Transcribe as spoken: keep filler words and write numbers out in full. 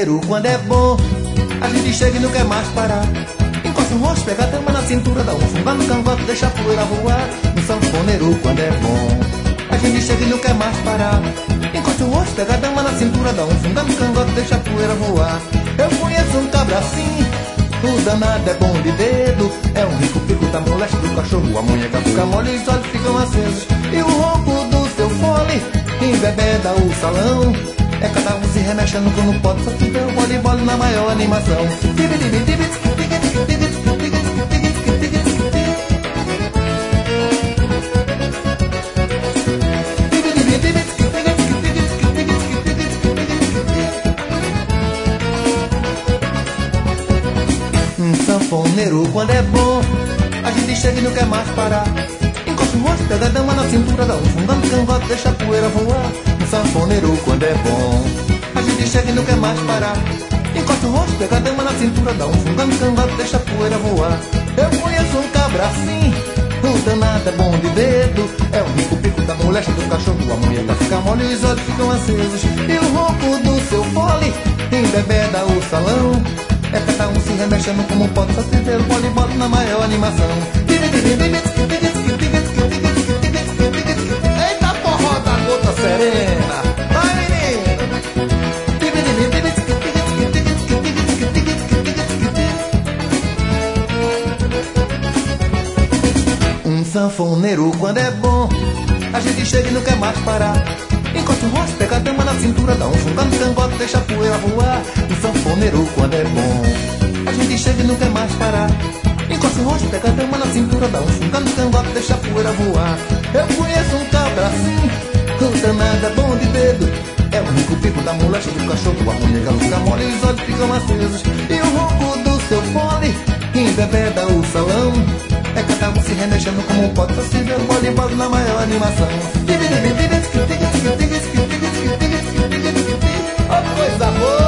sanfoneiro, quando é bom, a gente chega e não quer mais parar. Encosta o rosto, pega a dama na cintura, dá um fungá no cangote, deixa a poeira voar. No sanfoneiro, quando é bom, a gente chega e não quer mais parar. Encosta o rosto, pega a dama na cintura, dá um fungá no cangote, deixa a poeira voar. Eu conheço um cabra assim, o danado é bom de dedo. É um rico pico da moleste do cachorro, a munheca fica mole e os olhos ficam acesos. E o ronco do seu fole embebeda o salão. É cada um se remexendo quando pode, só que deu voleibol na maior animação. Um sanfoneiro, quando é bom, a gente chega e não quer mais parar. Encosta o rosto, pega a dama na cintura, dá um fungão no cangote, deixa a poeira voar. Um sanfoneiro, quando é bom, a gente chega e não quer mais parar. Encosta o rosto, pega a dama na cintura, dá um fungão no cangote, deixa a poeira voar. Eu conheço um cabra assim, o danado é bom de dedo. É um rico pico da moleste do cachorro, a munheca fica mole e os olhos ficam acesos. E o ronco do seu fole embebeda o salão. É cada um se remexendo como pode, só se ver o voleibol na maior animação. Eita porra da gota serena, vai menino! Um sanfoneiro, quando é bom, a gente chega e não quer mais parar. Encosta o rosto, pega a dama na cintura, dá um fungão no cangote, deixa a poeira voar. Um sanfoneiro, quando é bom, a gente chega e não quer mais parar. Encosta o rosto, pega a dama na cintura, dá um fungão no cangote, deixa a poeira voar. Eu conheço um cabra assim, o danado é bom de dedo. É o rico pico da moleste do cachorro, a munheca fica mole e os olhos ficam acesos. E o ronco do seu fole embebeda o salão. É cada um se remexendo como pode, só se ver o voleibol na maior animação. Oh, coisa boa!